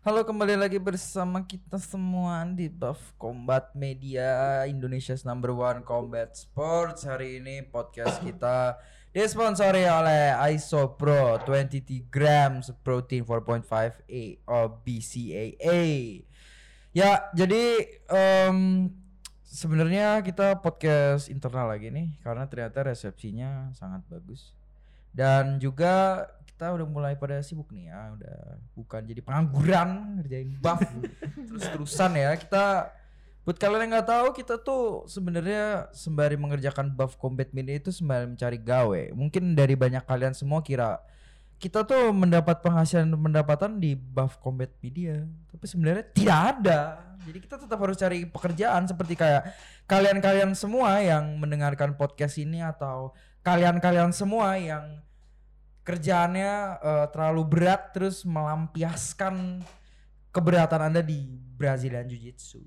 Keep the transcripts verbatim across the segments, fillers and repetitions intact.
Halo, kembali lagi bersama kita semua di Buff Combat Media, Indonesia's number one combat sports. Hari ini podcast kita disponsori oleh Isopro dua puluh tiga grams protein empat koma lima A of B C A A. Ya, jadi um, sebenarnya kita podcast internal lagi nih karena ternyata resepsinya sangat bagus. Dan juga kita udah mulai pada sibuk nih ya, udah bukan jadi pengangguran ngerjain buff terus-terusan ya. Kita buat kalian yang nggak tahu, kita tuh sebenarnya sembari mengerjakan buff combat media itu sembari mencari gawe. Mungkin dari banyak kalian semua kira kita tuh mendapat penghasilan pendapatan di buff combat media, tapi sebenarnya tidak ada. Jadi kita tetap harus cari pekerjaan seperti kayak kalian-kalian semua yang mendengarkan podcast ini, atau kalian-kalian semua yang kerjaannya uh, terlalu berat terus melampiaskan keberatan Anda di Brazilian Jiu-Jitsu.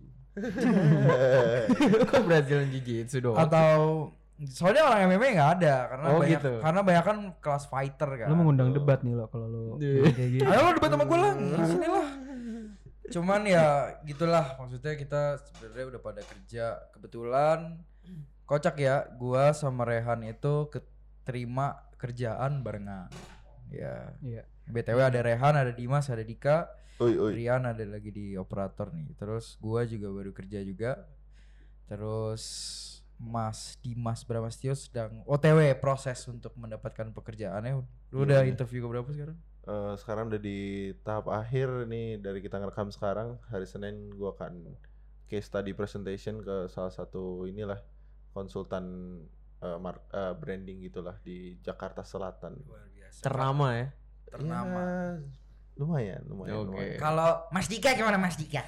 Kok Brazilian Jiu-Jitsu doang? Atau soalnya orang M M A nggak ada karena Oh, banyak gitu. karena banyak kan kelas fighter kan. Lu mengundang debat nih lo kalau lu Iya. kayak gitu. Ayo lo debat sama gue lah, sini lah. Cuman ya gitulah, maksudnya kita sebenarnya udah pada kerja. Kebetulan kocak ya, gua sama Rehan itu keterima kerjaan barengan. Ya. Iya. B T W ada Rehan, ada Dimas, ada Dika. Oi, oi. Rian ada lagi di operator nih. Terus gua juga baru kerja juga. Terus Mas Dimas Bramastio sedang O T W proses untuk mendapatkan pekerjaannya. Lu udah Iya. interview ke berapa sekarang? Eh, sekarang udah di tahap akhir nih, dari kita ngerekam sekarang. Hari Senin gua akan case study presentation ke salah satu inilah konsultan eh, mar- eh, branding gitulah di Jakarta Selatan. Luar biasa. Ternama ya. Ternama. Ya, lumayan, lumayan. Oke. lumayan. Kalau Mas Dika gimana Mas Dika?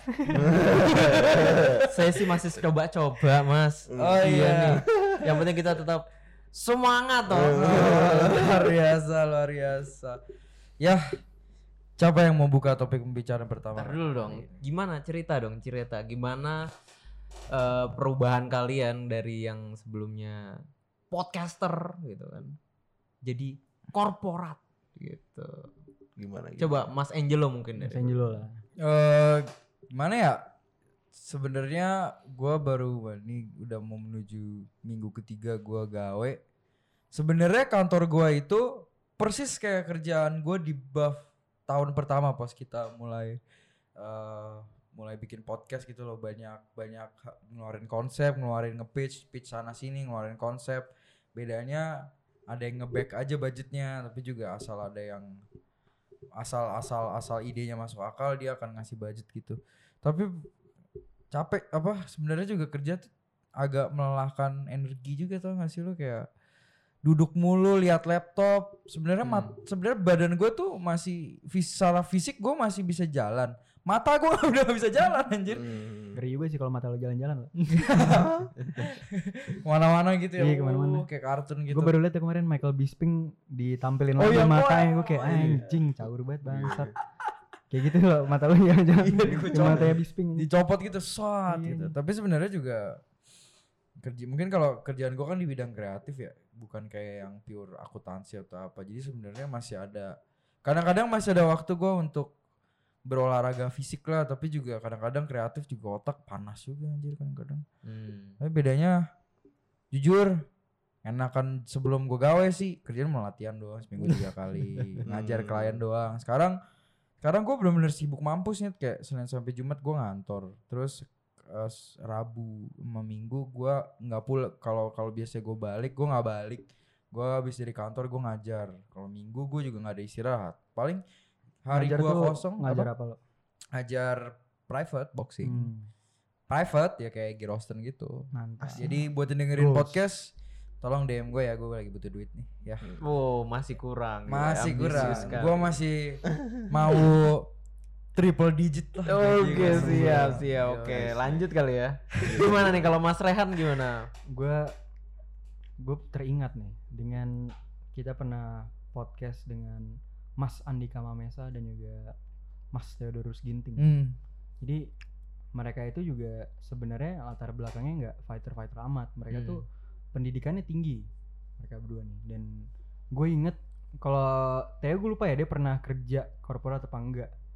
Saya sih masih coba-coba, Mas. Oh iya. nih. Yang penting kita tetap semangat toh. Luar biasa, luar biasa. Ya, siapa yang mau buka topik pembicaraan pertama? Ntar dulu dong. Gimana cerita dong, cerita gimana eh, perubahan kalian dari yang sebelumnya podcaster gitu kan. Jadi korporat gitu. Gimana gitu? Coba Mas Angelo mungkin Mas dari. Angelo lah. Eh, gimana ya? Sebenarnya gua baru wah, ini udah mau menuju minggu ketiga gua gawe. Sebenarnya kantor gua itu persis kayak kerjaan gua di buff tahun pertama pas kita mulai eh, mulai bikin podcast gitu loh. Banyak banyak ha- ngeluarin konsep, ngeluarin nge-pitch, pitch sana sini, ngeluarin konsep. Bedanya ada yang nge-back aja budgetnya, tapi juga asal ada yang asal asal asal idenya masuk akal, dia akan ngasih budget gitu. Tapi capek apa sebenarnya juga kerja tuh agak melelahkan energi juga, tau gak sih lo, kayak duduk mulu lihat laptop. Sebenarnya Hmm. mat- sebenarnya badan gue tuh masih fis- secara fisik gue masih bisa jalan, mata gue udah gak bisa jalan anjir. Hmm. Ngeri juga sih kalau mata lo jalan-jalan lo. Mana-mana gitu ya. Iya, kemana-mana. Oh, kayak kartun gitu. Gue baru lihat ya kemarin Michael Bisping ditampilin Oh, lagi yang matanya, gua- gue kayak oh, iya. anjing caur banget bangsat. Kayak gitu loh mata lo jalan-jalan. Iya, Kayak dikucok. matanya Bisping. Dicopot gitu, shot Iya. gitu. Tapi sebenarnya juga kerja, mungkin kalau kerjaan gue kan di bidang kreatif ya, bukan kayak yang pure akuntansi atau apa. Jadi sebenarnya masih ada, kadang-kadang masih ada waktu gue untuk berolahraga fisik lah, tapi juga kadang-kadang kreatif juga otak panas juga anjir kadang-kadang. Hmm. Tapi bedanya jujur enakan sebelum gue gawe sih kerjaan mau latihan doang seminggu tiga kali, ngajar klien doang. Sekarang sekarang gue bener-bener sibuk mampus nih, kayak Senin sampai Jumat gue ngantor, terus eh, s- Rabu sama Minggu gue nggak pulang. Kalau kalau biasa gue balik, gue nggak balik. Gue habis dari kantor gue ngajar. Kalau Minggu gue juga nggak ada istirahat. Paling hari Ngajar gue tuh kosong ngajar apa? apa lo? Ngajar private boxing. Hmm, Private ya kayak Giroston gitu. mantap. Jadi buat yang dengerin Goals. podcast, tolong D M gue ya, gue lagi butuh duit nih ya. Oh, masih kurang. Masih kurang. Ambisius sekali. Gue masih mau triple digit lah. Oke, Gila, siap, gila. siap. Oke, Gila. lanjut kali ya. Gimana nih kalau Mas Rehan gimana? Gue gue teringat nih dengan kita pernah podcast dengan Mas Andika Mamesa dan juga Mas Theodorus Ginting. Hmm. Jadi mereka itu juga sebenarnya latar belakangnya nggak fighter-fighter amat. Mereka Hmm. tuh pendidikannya tinggi. Mereka berdua nih. Dan gue inget kalau Theo gue lupa ya dia pernah kerja korporat apa enggak.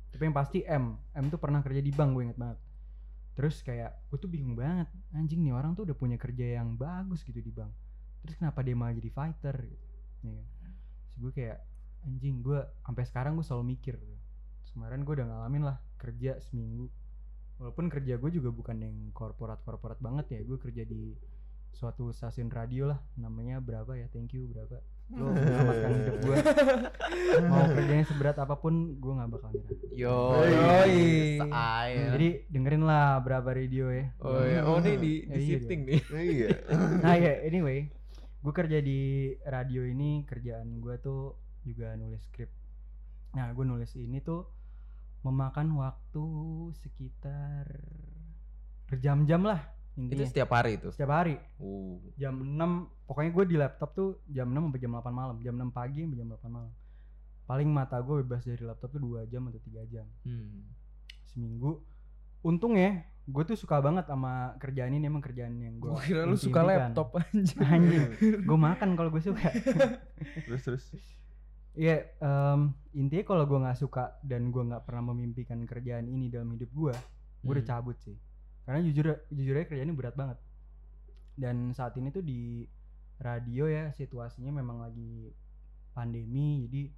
Tapi yang pasti M, M tuh pernah kerja di bank, gue inget banget. Terus kayak gue tuh bingung banget, anjing nih orang tuh udah punya kerja yang bagus gitu di bank. Terus kenapa dia malah jadi fighter gitu. Ya kan? Terus gue kayak anjing, gue sampai sekarang gue selalu mikir gitu. Terus kemarin gue udah ngalamin lah kerja seminggu. Walaupun kerja gue juga bukan yang korporat-korporat banget ya, gue kerja di suatu stasiun radio lah, namanya berapa ya, thank you berapa. Lo menyelamatkan hidup gue. Mau kerjanya seberat apapun gue nggak bakal nyerah. Yo, Yoi. saya. Jadi dengerin lah berapa radio ya. Oh ya, oh ini di, Ya, di iya shifting nih. Iya. Nah ya anyway, gue kerja di radio ini, kerjaan gue tuh juga nulis skrip. Nah gue nulis ini tuh memakan waktu sekitar berjam-jam lah Itu intinya. setiap hari itu. Setiap hari Uh. jam enam, pokoknya gue di laptop tuh jam enam sampai jam delapan malam, jam enam pagi sampai jam delapan malam. Paling mata gue bebas dari laptop tuh dua jam atau tiga jam Hmm. seminggu. Untung ya, gue tuh suka banget sama kerjaan ini, emang kerjaan yang gue Gue kira lu suka laptop anjing. Anjing, gue makan kalau gue suka. Terus terus. Iya, em, intinya kalau gue nggak suka dan gue nggak pernah memimpikan kerjaan ini dalam hidup gue, gue udah Hmm. cabut sih. Karena jujur jujur aja kerjaan ini berat banget. Dan saat ini tuh di radio ya situasinya memang lagi pandemi, jadi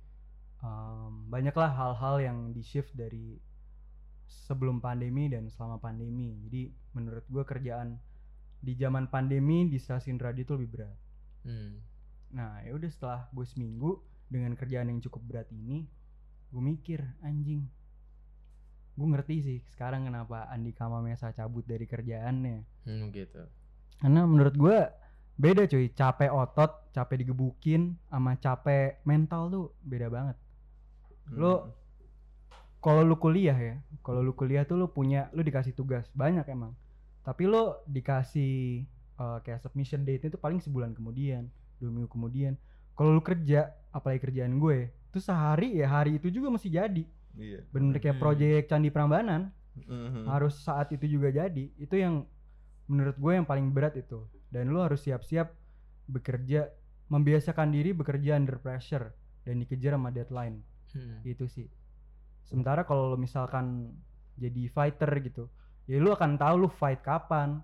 em, banyaklah hal-hal yang di shift dari sebelum pandemi dan selama pandemi. Jadi menurut gue kerjaan di zaman pandemi di stasiun radio itu lebih berat. Hmm. Nah ya udah, setelah gue seminggu dengan kerjaan yang cukup berat ini, gue mikir anjing, gue ngerti sih sekarang kenapa Andika Mamesa cabut dari kerjaannya. Hmm, gitu. Karena menurut gue beda cuy, capek otot, capek digebukin, sama capek mental tuh beda banget. Lo kalau lu kuliah ya, kalau lu kuliah tuh lu punya, lu dikasih tugas banyak emang, tapi lu dikasih uh, kayak submission date itu paling sebulan kemudian, dua minggu kemudian. Kalau lu kerja, apalagi kerjaan gue, tuh sehari ya hari itu juga masih jadi. Iya. Bener kayak Hmm. proyek Candi Prambanan, Mhm. harus saat itu juga jadi. Itu yang menurut gue yang paling berat itu. Dan lu harus siap-siap bekerja, membiasakan diri bekerja under pressure dan dikejar sama deadline. Hmm. Itu sih. Sementara kalau lu misalkan jadi fighter gitu, ya lu akan tahu lu fight kapan.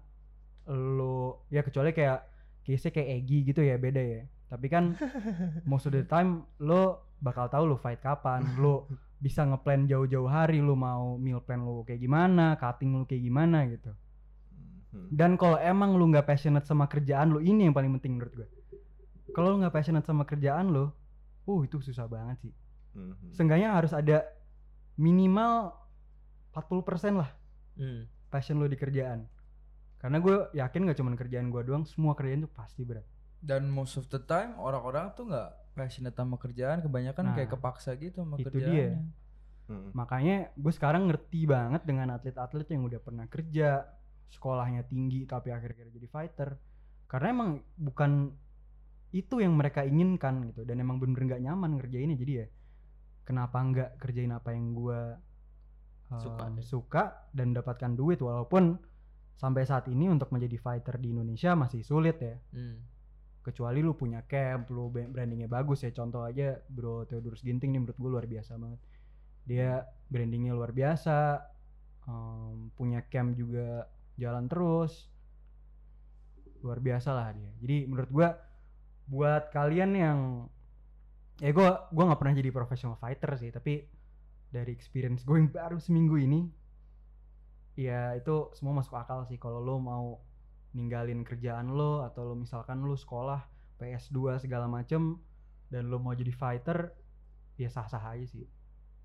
Lu ya kecuali kayak case kayak Egi gitu ya, beda ya. Tapi kan most of the time lu bakal tahu lu fight kapan. Lu bisa ngeplan jauh-jauh hari, lu mau meal plan lu kayak gimana, cutting lu kayak gimana gitu. Mhm. Dan kalau emang lu nggak passionate sama kerjaan lu, ini yang paling penting menurut gue. Kalau lu nggak passionate sama kerjaan lu, uh itu susah banget sih. Mhm. Seenggaknya harus ada minimal empat puluh persen lah Hmm. passion lu di kerjaan. Karena gue yakin gak cuma kerjaan gue doang, semua kerjaan tuh pasti berat. Dan most of the time orang-orang tuh nggak passionate sama kerjaan, kebanyakan Nah, kayak kepaksa gitu sama itu kerjaannya. dia. Mhm. Makanya gue sekarang ngerti banget dengan atlet-atlet yang udah pernah kerja, sekolahnya tinggi tapi akhirnya jadi fighter. Karena emang bukan itu yang mereka inginkan gitu, dan emang bener-bener gak nyaman ngerjainnya. Jadi ya kenapa nggak kerjain apa yang gue uh, Suka deh. suka dan dapatkan duit, walaupun sampai saat ini untuk menjadi fighter di Indonesia masih sulit ya. Hmm. Kecuali lu punya camp, lu brandingnya bagus ya. Contoh aja Bro Theodorus Ginting nih, menurut gue luar biasa banget. Dia brandingnya luar biasa, um, punya camp juga jalan terus, luar biasa lah dia. Jadi menurut gue buat kalian yang ya gue gue nggak pernah jadi professional fighter sih, tapi dari experience gue yang baru seminggu ini, ya itu semua masuk akal sih. Kalau lo mau ninggalin kerjaan lo, atau lo misalkan lo sekolah P S dua segala macem dan lo mau jadi fighter, ya sah-sah aja sih.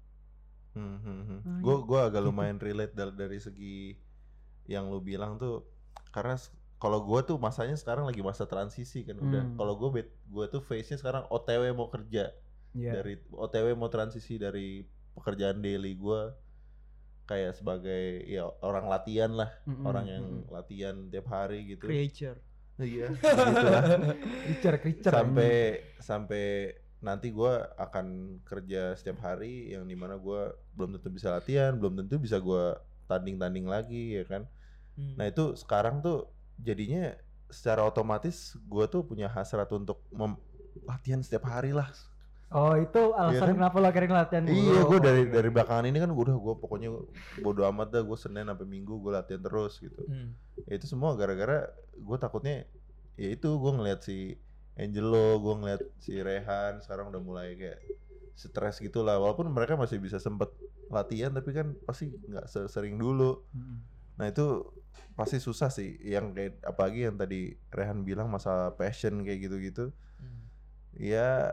Mhm. Gue gue agak lumayan relate dari, dari segi yang lu bilang tuh, karena s- kalau gue tuh masanya sekarang lagi masa transisi kan udah. Hmm. Kalau gue gue tuh phase-nya sekarang O T W mau kerja, Iya. dari O T W mau transisi dari pekerjaan daily gue kayak sebagai ya orang latihan lah, Mm-mm, orang yang mm-mm. latihan tiap hari gitu. Creature. Iya, gitulah. Creature, creature sampai sampai nanti gue akan kerja setiap hari yang dimana gue belum tentu bisa latihan, belum tentu bisa gue tanding-tanding lagi ya kan. Hmm. Nah itu sekarang tuh jadinya secara otomatis gue tuh punya hasrat untuk mem- latihan setiap hari lah, Oh itu alasan kan? kenapa lo akhirnya latihan mulu. Iya, gue Oh, dari oke. dari belakangan ini kan udah gue pokoknya bodo amat dah, gue Senin sampai Minggu gue latihan terus gitu. Hmm. Ya itu semua gara-gara gue takutnya ya itu gue ngeliat si Angelo, gue ngeliat si Rehan sekarang udah mulai kayak stres gitu lah. Walaupun mereka masih bisa sempet latihan tapi kan pasti nggak sesering dulu. Mm-mm. Nah itu pasti susah sih. Yang kayak apalagi yang tadi Rehan bilang masalah passion kayak gitu-gitu. Hmm. Ya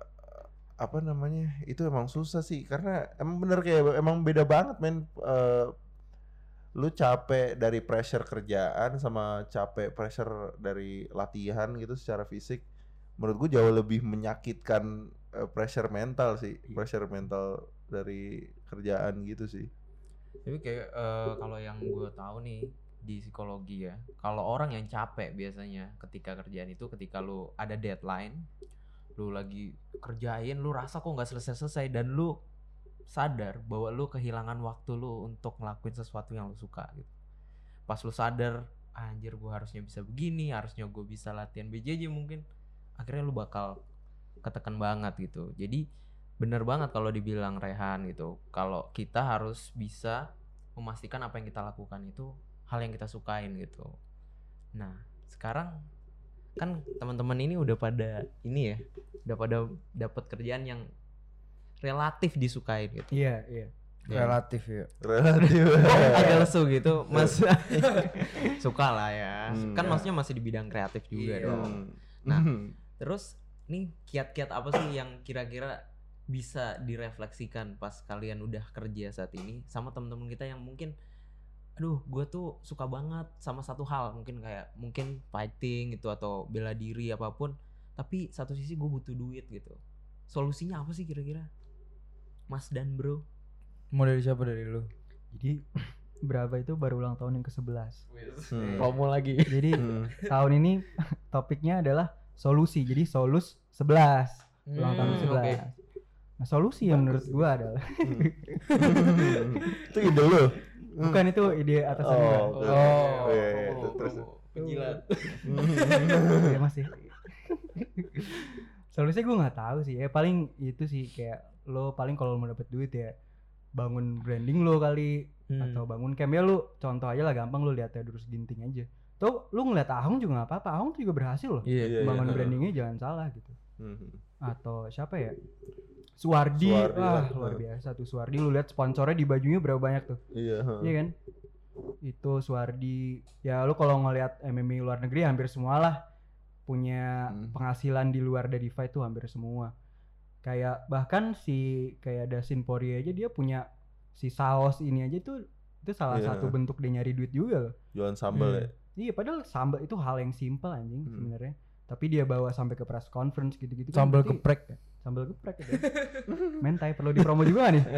apa namanya itu emang susah sih karena emang bener kayak emang beda banget men. Eh, lu capek dari pressure kerjaan sama capek pressure dari latihan gitu secara fisik. Menurut gue jauh lebih menyakitkan uh, pressure mental sih, pressure mental dari kerjaan gitu sih. Tapi kayak eh, kalau yang gue tahu nih di psikologi ya, kalau orang yang capek biasanya ketika kerjaan itu, ketika lu ada deadline, lu lagi kerjain, lu rasa kok nggak selesai-selesai dan lu sadar bahwa lu kehilangan waktu lu untuk ngelakuin sesuatu yang lu suka gitu. Pas lu sadar, anjir gue harusnya bisa begini, harusnya gue bisa latihan B J J mungkin, akhirnya lu bakal ketekan banget gitu. Jadi bener banget kalau dibilang Rehan gitu, kalau kita harus bisa memastikan apa yang kita lakukan itu hal yang kita sukain gitu. Nah sekarang kan teman-teman ini udah pada ini ya, udah pada dapat kerjaan yang relatif disukain gitu. Iya iya. Relatif ya. Relatif. Agak lesu gitu mas. Suka lah ya. Hmm, Kan ya. maksudnya masih di bidang kreatif juga Iya. dong. Hmm. Nah, terus nih kiat-kiat apa sih yang kira-kira bisa direfleksikan pas kalian udah kerja saat ini sama teman-teman kita yang mungkin aduh gue tuh suka banget sama satu hal, mungkin kayak mungkin fighting gitu atau bela diri apapun, tapi satu sisi gue butuh duit gitu. Solusinya apa sih kira-kira Mas dan bro? Mau dari siapa, dari lu? Jadi berapa itu baru ulang tahun yang ke sebelas. Hmm. Promo lagi. Jadi Hmm. tahun ini topiknya adalah solusi. Jadi solus sebelas. Ulang tahun Hmm, sebelas. oke. Nah, solusi yang menurut gua adalah Itu ide lu. bukan itu ide atasan gua. Oh, oke. Oh, iya, iya, itu terus. penjilat. Ya masih. Solusinya gue nggak tahu sih. Ya paling itu sih kayak lo paling kalau mau dapet duit ya bangun branding lo kali Hmm. atau bangun camp ya lu contoh aja lah gampang lu lihat Theodorus Ginting aja. Tuh lu ngeliat Ahong juga nggak apa-apa. Ahong tuh juga berhasil loh. Iya. Iya, bangun iya. brandingnya jangan salah gitu. Hmm. Atau siapa ya? Suwardi, Suwardi wah lah. luar biasa tuh Suwardi. Lu lihat sponsornya di bajunya berapa banyak tuh? Iya. Iya kan? Itu Suwardi. Ya lu kalau ngeliat M M A luar negeri hampir semua lah punya Hmm. penghasilan di luar dari fight tuh hampir semua. Kayak bahkan si kayak Dustin Poirier aja dia punya si saus ini aja tuh itu salah Iya. satu bentuk dia nyari duit juga loh. Jualan sambal Hmm. ya. Iya padahal sambal itu hal yang simpel anjing Hmm. sebenarnya. Tapi dia bawa sampai ke press conference gitu-gitu kan Sambal berarti- geprek. Sambal geprek gitu. Mentai perlu dipromo juga nih.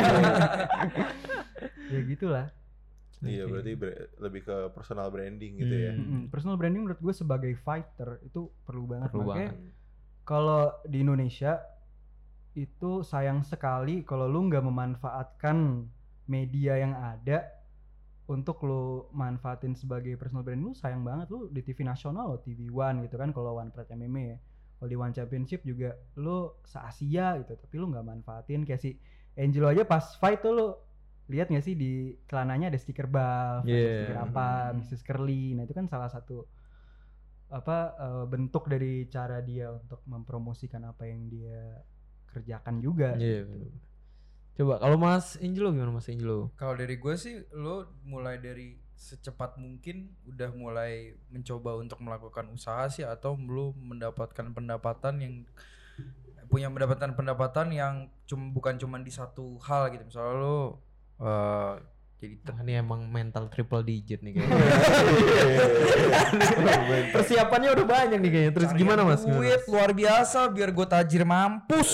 Ya gitulah. Iya, berarti ber- lebih ke personal branding gitu ya. Hmm. Mm-mm. Personal branding menurut gue sebagai fighter itu perlu banget. Perlu Makanya banget. kalau di Indonesia itu sayang sekali kalau lu nggak memanfaatkan media yang ada untuk lu manfaatin sebagai personal branding. Lu sayang banget, lu di T V nasional lo, T V One gitu kan kalau One Pride M M A ya. Kalau di One Championship juga lu se-Asia gitu, tapi lu nggak manfaatin. Kayak si Angelo aja pas fight tuh lu lihat nggak sih di celananya ada stiker buff, ada Yeah. stiker apa, Hmm. missus Curly. Nah itu kan salah satu apa eh, bentuk dari cara dia untuk mempromosikan apa yang dia kerjakan juga. Iya. gitu. bener. Coba kalau Mas Angelo gimana Mas Angelo? Kalau dari gue sih, lo mulai dari secepat mungkin udah mulai mencoba untuk melakukan usaha sih, atau lo mendapatkan pendapatan yang punya mendapatkan pendapatan yang cuma bukan cuma di satu hal gitu. Misalnya lo eh, jadi ter- Wah, ini emang mental triple digit nih kayaknya. Persiapannya udah banyak nih kayaknya. Terus cari gimana Mas? Gimana, duit Mas? luar biasa biar gue tajir mampus.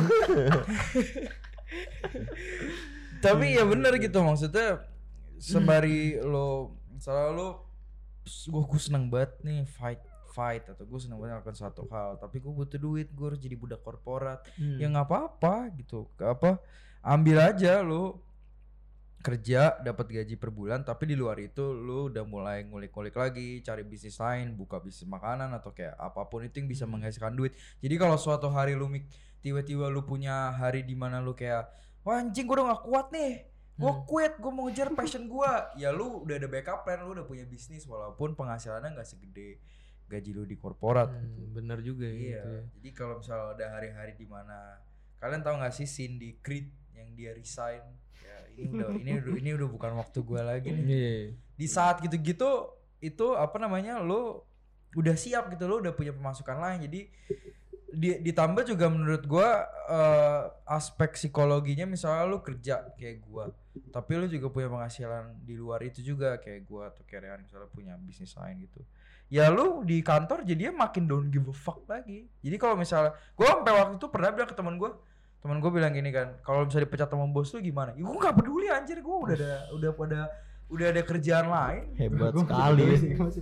Tapi ya bener gitu, maksudnya sembari lo misalnya lo gue gue seneng banget nih fight fight atau gue seneng banget melakukan suatu hal, tapi gue butuh duit, gue harus jadi budak korporat. Hmm. Ya nggak apa-apa gitu, Gak apa, ambil aja lo kerja dapat gaji per bulan, tapi di luar itu lu udah mulai ngulik-ngulik lagi, cari bisnis lain, buka bisnis makanan atau kayak apapun itu yang bisa menghasilkan duit. Jadi kalau suatu hari lu mik tiba-tiba lu punya hari di mana lu kayak wah anjing gue udah gak kuat nih, gue Hmm. quit, gue mau ngejar passion gue, ya lu udah ada backup plan, lu udah punya bisnis walaupun penghasilannya nggak segede gaji lu di korporat Hmm, gitu. bener juga ya Iya. gitu ya. Jadi kalau misalnya ada hari-hari di mana kalian tahu nggak sih scene di Creed yang dia resign, ya ini udah ini udah ini udah bukan waktu gue lagi nih. Iya. Di saat gitu-gitu itu apa namanya lu udah siap gitu, lu udah punya pemasukan lain. Jadi di, ditambah juga menurut gua eh, aspek psikologinya, misalnya lu kerja kayak gua tapi lu juga punya penghasilan di luar itu juga kayak gua atau kayak Rehan misalnya punya bisnis lain gitu, ya lu di kantor jadinya makin don't give a fuck lagi. Jadi kalau misalnya gua sampai waktu itu pernah bilang ke teman gua teman gua bilang gini kan, kalau misalnya dipecat sama bos lu gimana? Ya gua nggak peduli anjir, gua udah ada udah pada udah ada kerjaan lain. Hebat Gua sekali. masih ya. peduli sih, masih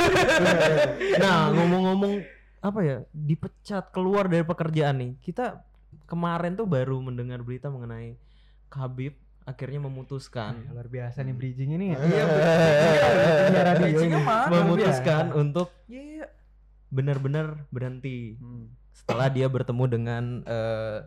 peduli. Nah, ngomong-ngomong apa ya, dipecat keluar dari pekerjaan nih. Kita kemarin tuh baru mendengar berita mengenai Khabib akhirnya memutuskan Nah, luar biasa nih bridging ini ya. Iya, Penyiar radio bridgingnya ini. mana? memutuskan untuk Iya. benar-benar berhenti Hmm. setelah dia bertemu dengan eh,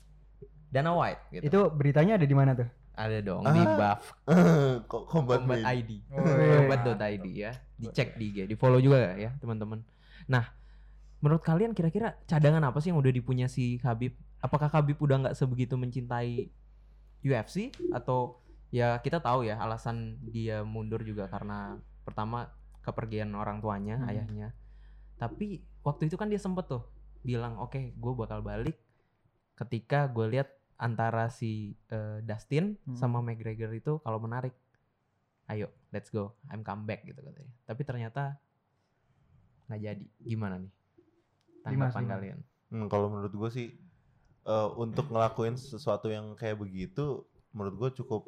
Dana White gitu. Itu beritanya ada di mana tuh? Ada dong Ah. di buff Kok combat Combat made? I D. Oh, iya. combat dot I D ya. Dicek di I G, di follow juga ya teman-teman. Nah, menurut kalian kira-kira cadangan apa sih yang udah dipunya si Khabib? Apakah Khabib udah nggak sebegitu mencintai U F C atau ya kita tahu ya alasan dia mundur juga karena pertama kepergian orang tuanya, Hmm. ayahnya. Tapi waktu itu kan dia sempet tuh bilang oke, gue bakal balik ketika gue lihat antara si eh, Dustin Hmm. sama McGregor itu kalau menarik, ayo let's go, I'm come back gitu katanya. Tapi ternyata nggak jadi. Gimana nih tanggapan Dimas, kalian? Hmm, kalau menurut gue sih eh, untuk ngelakuin sesuatu yang kayak begitu, menurut gue cukup.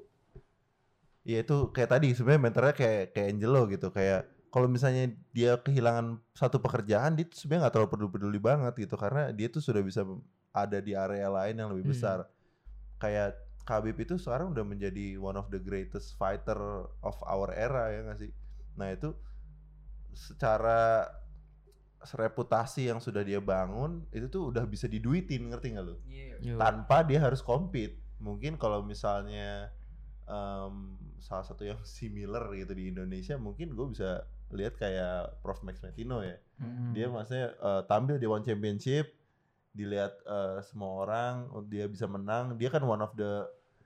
Ya itu kayak tadi sebenarnya mentornya kayak kayak Angelo gitu, kayak kalau misalnya dia kehilangan satu pekerjaan, dia tuh sebenarnya nggak terlalu peduli-peduli banget gitu karena dia tuh sudah bisa ada di area lain yang lebih Hmm. besar. Kayak Khabib itu sekarang udah menjadi one of the greatest fighter of our era ya nggak sih? Nah itu secara reputasi yang sudah dia bangun itu tuh udah bisa diduitin, ngerti nggak lu? Iya. Yo. Tanpa dia harus compete. Mungkin kalau misalnya em, salah satu yang similar gitu di Indonesia, mungkin gue bisa lihat kayak Prof Max Metino ya. Hmm. Dia maksudnya eh, tampil di One Championship, dilihat eh, semua orang, oh, dia bisa menang. Dia kan one of the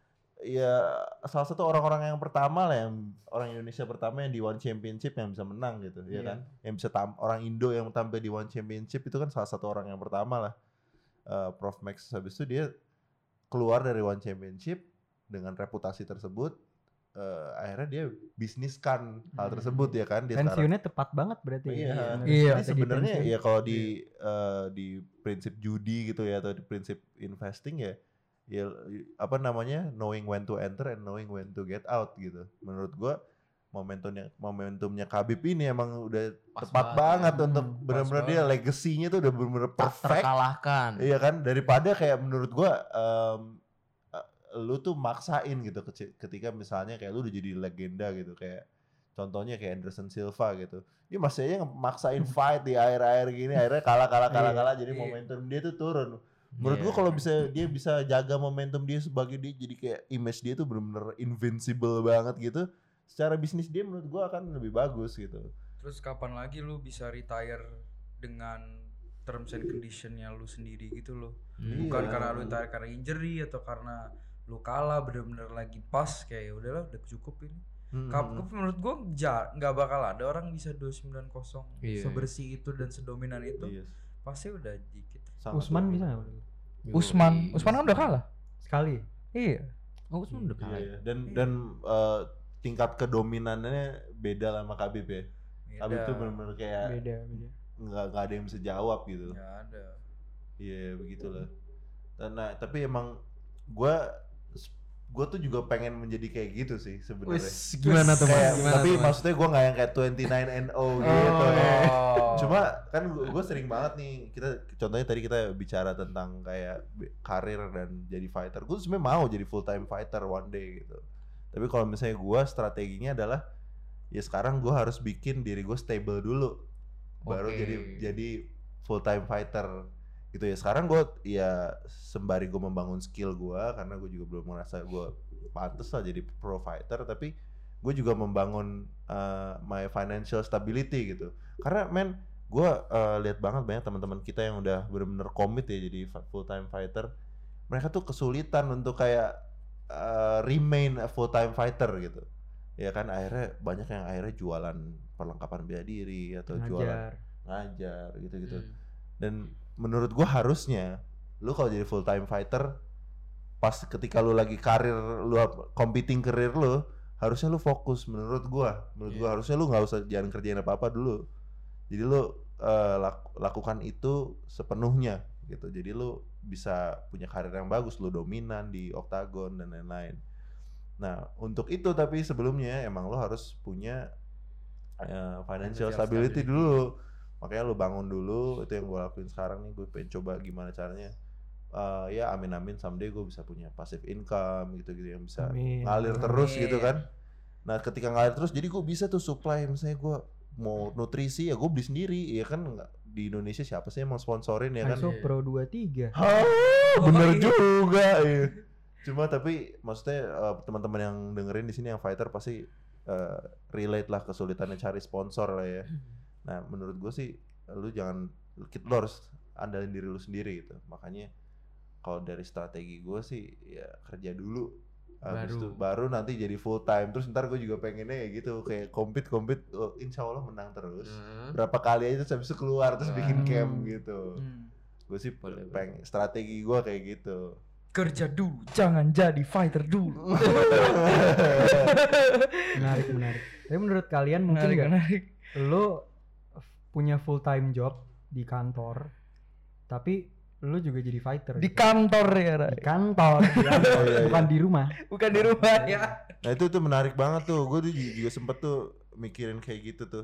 ya salah satu orang-orang yang pertama lah, yang orang Indonesia pertama yang di One Championship yang bisa menang gitu, ya Iya. kan? Yang bisa tam orang Indo yang tampil di One Championship itu kan salah satu orang yang pertama lah. Eh, Prof Max habis itu dia keluar dari One Championship dengan reputasi tersebut, eh, akhirnya dia bisniskan hal Hmm. tersebut ya kan. Dia sekarang Pensiunnya tepat banget berarti. Iya. ya. Iya. Bener. jadi Strategi sebenarnya pensiun. ya kalau di eh, di prinsip judi gitu ya atau di prinsip investing ya ya apa namanya, knowing when to enter and knowing when to get out gitu. Menurut gua momentumnya momentumnya Khabib ini emang udah Pas tepat banget banget ya. untuk Hmm, benar-benar pas dia banget. legasinya tuh udah benar-benar Tak perfect. terkalahkan. Iya kan, daripada kayak menurut gua em, eh, lu tuh maksain gitu keci- ketika misalnya kayak lu udah jadi legenda gitu, kayak contohnya kayak Anderson Silva gitu. Dia masih aja maksain fight di akhir-akhir gini, akhirnya kalah kalah kalah Iya, kalah jadi iya. momentum dia tuh turun. Menurut Iya. gua kalau bisa dia bisa jaga momentum dia sebagai dia jadi kayak image dia tuh bener-bener invincible banget gitu. Secara bisnis dia menurut gua akan lebih bagus gitu. Terus kapan lagi lu bisa retire dengan terms and conditionnya lu sendiri gitu loh. Hmm. Bukan Iya. karena lu retire karena injury atau karena lu kalah bener-bener lagi pas, kayak ya udahlah udah cukup ini. Hmm. Cup Cup menurut gua ja, nggak bakal ada orang bisa dua sembilan nol Iya, sebersih itu dan sedominan itu. Iya, Pasti udah dikit. sangat Usman dominan. bisa nggak? Usman, Yoi. Usman kan udah kalah. Sekali. Iya. Oh, Usman udah Iya, kalah. iya. Dan dan eh, tingkat kedominannya beda lah sama Khabib ya. Khabib tuh bener-bener kayak Beda, beda. nggak nggak ada yang bisa jawab gitu. Nggak ada. Iya begitulah. Dan, Nah tapi emang gue gue tuh juga pengen menjadi kayak gitu sih sebenarnya. Wis, gimana tuh, Mas? Kayak- Gimana tapi tuh, Mas? maksudnya gue nggak yang kayak dua puluh sembilan and oh gitu. Oh. Cuma kan gue sering banget nih, kita contohnya tadi kita bicara tentang kayak be- karir dan jadi fighter. Gue sebenarnya mau jadi full time fighter one day gitu. Tapi kalau misalnya gue strateginya adalah ya sekarang gue harus bikin diri gue stable dulu, baru Oke. jadi jadi full time fighter gitu ya. Sekarang gue ya sembari gue membangun skill gue, karena gue juga belum merasa gue pantas lah jadi pro fighter, tapi gue juga membangun uh, my financial stability gitu. Karena men gue uh, lihat banget banyak teman-teman kita yang udah benar-benar komit ya jadi full time fighter, mereka tuh kesulitan untuk kayak uh, remain a full time fighter gitu. Ya kan akhirnya banyak yang akhirnya jualan perlengkapan bela diri atau jualan Ngajar. ngajar gitu-gitu. Hmm. Dan menurut gua harusnya lu kalau jadi full time fighter, pas ketika lu lagi karir lu competing career lu, harusnya lu fokus menurut gua. Menurut gua Iya. harusnya lu nggak usah jangan kerjain apa-apa dulu. Jadi lu uh, lak- lakukan itu sepenuhnya gitu. Jadi lu bisa punya karir yang bagus, lu dominan di oktagon dan lain-lain. Nah, untuk itu tapi sebelumnya emang lo harus punya uh, financial Financial stability, stability. dulu. Makanya lo bangun dulu, itu yang gue lakuin sekarang nih. Gue pengen coba gimana caranya. Uh, ya amin-amin someday gue bisa punya passive income gitu-gitu yang bisa Amin. ngalir terus Amin. gitu kan. Nah, ketika ngalir terus jadi gue bisa tuh supply, misalnya gue mau nutrisi ya gue beli sendiri, ya kan nggak- di Indonesia siapa sih yang mau sponsorin ya kan? I S O Pro dua puluh tiga. Hah, Oh, bener iya. juga iya. Cuma tapi maksudnya uh, teman-teman yang dengerin di sini yang fighter pasti uh, relate lah kesulitannya cari sponsor lah ya. Nah menurut gue sih lu jangan, lu harus andalin diri lu sendiri gitu. Makanya kalau dari strategi gue sih ya kerja dulu, habis Baru. itu baru nanti jadi full time. Terus ntar gue juga pengennya ya gitu kayak compete compete, oh, insya Allah menang terus. Hmm. Berapa kali aja terus habis itu keluar terus bikin Hmm. camp gitu. Hmm. Gue sih Boleh, pengen strategi gue kayak gitu. Kerja dulu, jangan jadi fighter dulu. Menarik, menarik. Tapi menurut kalian mungkin Menarik, nggak menarik. lo punya full time job di kantor, tapi lo juga jadi fighter Di gitu? kantor ya, Ray. Di kantor, di kantor, Oh, iya, bukan iya. di rumah. Bukan di rumah ya. Nah itu tuh menarik banget tuh. Gue juga sempet tuh mikirin kayak gitu tuh.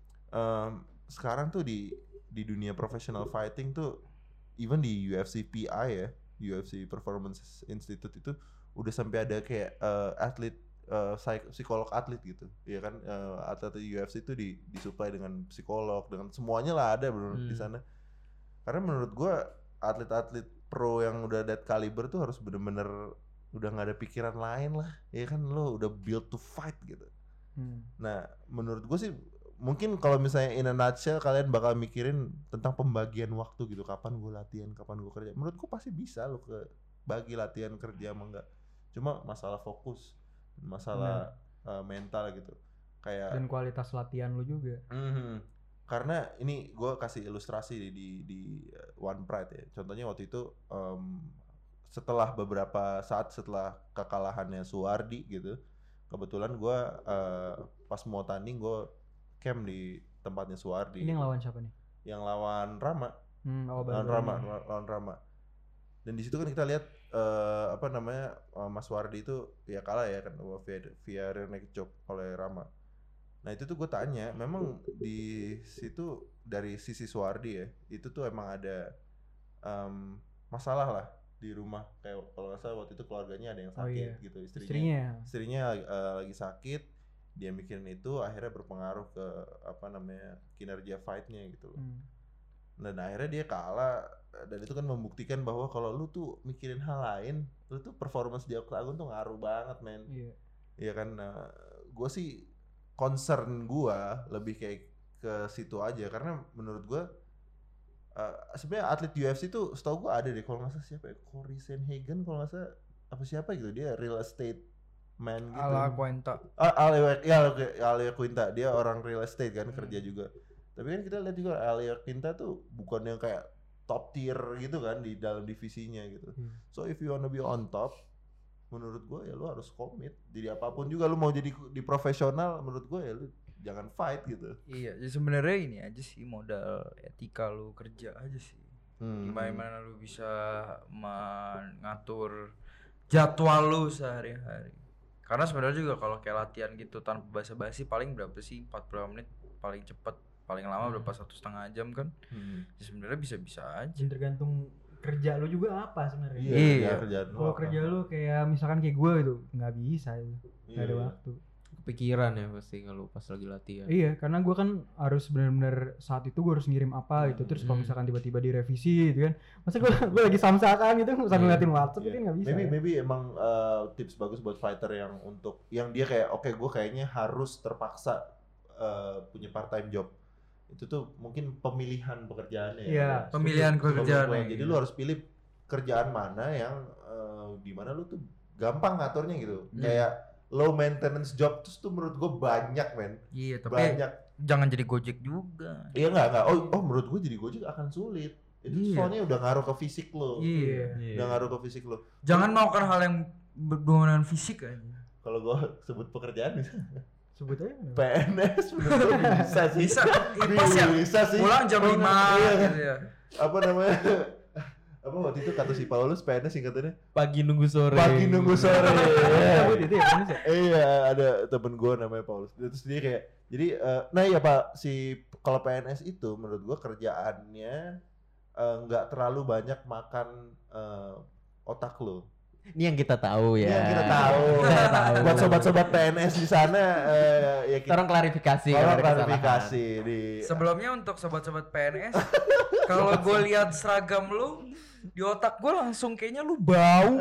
Em, sekarang tuh di di dunia professional fighting tuh, even di U F C P I ya, U F C Performance Institute itu udah sampai ada kayak eh, atlet eh, psik- psikolog atlet gitu, ya kan? Eh, atlet U F C itu di disuplai dengan psikolog, dengan semuanya lah ada bener di Hmm. sana. Karena menurut gue atlet-atlet pro yang udah that caliber tuh harus bener-bener udah nggak ada pikiran lain lah, ya kan? Lo udah built to fight gitu. Hmm. Nah, menurut gue sih mungkin kalau misalnya in a nutshell kalian bakal mikirin tentang pembagian waktu gitu, kapan gue latihan, kapan gue kerja. Menurut gue pasti bisa lo ke bagi latihan kerja sama enggak. Cuma masalah fokus, masalah uh, mental gitu. Kayak Dan kualitas latihan lo juga. Mhm. Karena ini gue kasih ilustrasi di di, di uh, One Pride ya. Contohnya waktu itu um, setelah beberapa saat setelah kekalahannya Suwardi gitu, kebetulan gue uh, pas mau tanding gue camp di tempatnya Suwardi. Ini yang gitu. lawan siapa nih? Yang lawan Rama, Hmm, oh, lawan baru-baru Rama, ini. lawan Rama. Dan di situ kan kita lihat uh, apa namanya uh, Mas Suwardi itu ya kalah ya kan via via rear naked choke oleh Rama. Nah itu tuh gue tanya, memang di situ dari sisi Suwardi ya, itu tuh emang ada um, masalah lah di rumah, kayak kalau nggak salah waktu itu keluarganya ada yang Oh, sakit iya. gitu, istrinya Istrinya. istrinya uh, lagi sakit, dia mikirin itu akhirnya berpengaruh ke apa namanya kinerja fightnya gitu loh. Hmm. Dan akhirnya dia kalah, dan itu kan membuktikan bahwa kalau lu tuh mikirin hal lain, lu tuh performance di oktagon tuh ngaruh banget men. Iya. Iya kan, nah, gue sih concern gue lebih kayak ke situ aja, karena menurut gue uh, sebenarnya atlet U F C tuh setahu gue ada deh, kalau nggak salah siapa ya, Corey Sanhagen kalau nggak salah apa siapa gitu, dia real estate man gitu. Ala Quenta. Ah, Alia, ya Alia Quinta, dia orang real estate kan, Hmm. kerja juga. Tapi kan kita lihat juga Alia Quinta tuh bukan yang kayak top tier gitu kan di dalam divisinya gitu. Hmm. So if you wanna be on top, menurut gue ya lu harus komit. Jadi apapun juga lu mau jadi di profesional, menurut gue ya lu jangan fight gitu. Iya, jadi sebenarnya ini aja sih modal etika lu kerja aja sih. Hmm. Gimana lu bisa mengatur jadwal lu sehari-hari. Karena sebenarnya juga kalau kayak latihan gitu tanpa basa-basi paling berapa sih? empat puluh menit paling cepet, paling lama berapa satu setengah jam kan? Hmm. Ya sebenarnya bisa-bisa aja. Dan tergantung kerja lu juga apa sebenarnya? Iya, Iya. iya. kerjaan lu Kalau apa? kerja lu kayak misalkan kayak gue gitu, nggak bisa itu, nggak ada Iya. waktu. Kepikiran ya pasti kalau pas lagi latihan. Iya, karena gue kan harus benar-benar saat itu gue harus ngirim apa gitu, terus kalau Hmm. misalkan tiba-tiba direvisi gitu kan, masa gue gue lagi samsakan gitu sambil Iya. ngeliatin WhatsApp Iya. itu nggak bisa. Maybe ya. maybe emang uh, tips bagus buat fighter yang untuk yang dia kayak oke gue kayaknya harus terpaksa uh, punya part time job. Itu tuh mungkin pemilihan pekerjaannya ya. Iya. Pemilihan Setuju. pekerjaan. Setuju. Jadi lu harus pilih kerjaan mana yang uh, di mana lu tuh gampang ngaturnya gitu. Hmm. Kayak low maintenance job terus tuh menurut gue banyak men. Iya, tapi Banyak. jangan jadi Gojek juga. Iya enggak enggak. Oh, oh menurut gue jadi Gojek akan sulit. Itu Iya. soalnya udah ngaruh ke fisik lo. Iya. Udah ngaruh ke fisik lo. Jangan melakukan hal yang berhubungan dengan fisik aja. Kalau gue sebut pekerjaan bisa Sebut aja. P N S menurut gue bisa sih. Bisa, pas ya. Bisa sih. Pulang jam Kalau lima nggak- iya. gitu ya. Apa namanya? Apa waktu itu kata si Paulus P N S singkatannya? Pagi nunggu sore. Pagi nunggu sore. Sebut itu ya, Paulus ya? Iya, ada temen gue namanya Paulus. Terus dia kayak, jadi, eh, nah iya Pak, si kalau P N S itu menurut gue kerjaannya eh, nggak terlalu banyak makan eh, otak lo. Ini yang kita tahu Ini ya. yang kita tahu. Kita tahu. Buat sobat-sobat P N S di sana, eh, ya kita Tolong klarifikasi. tolong kalau ada kesalahan. klarifikasi di. Sebelumnya untuk sobat-sobat P N S, kalau gue lihat seragam lu di otak gue langsung kayaknya lu bau